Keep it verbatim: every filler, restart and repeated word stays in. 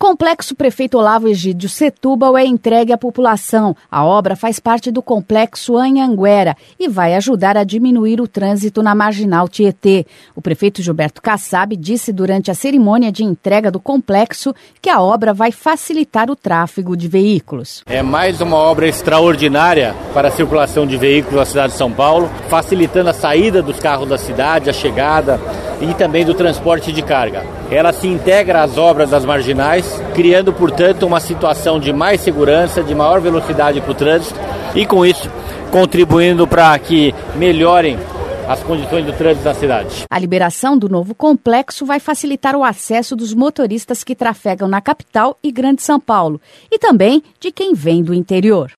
Complexo Prefeito Olavo Egídio Setúbal é entregue à população. A obra faz parte do Complexo Anhanguera e vai ajudar a diminuir o trânsito na Marginal Tietê. O prefeito Gilberto Kassab disse durante a cerimônia de entrega do complexo que a obra vai facilitar o tráfego de veículos. É mais uma obra extraordinária para a circulação de veículos na cidade de São Paulo, facilitando a saída dos carros da cidade, a chegada e também do transporte de carga. Ela se integra às obras das marginais, criando, portanto, uma situação de mais segurança, de maior velocidade para o trânsito e, com isso, contribuindo para que melhorem as condições do trânsito da cidade. A liberação do novo complexo vai facilitar o acesso dos motoristas que trafegam na capital e Grande São Paulo e também de quem vem do interior.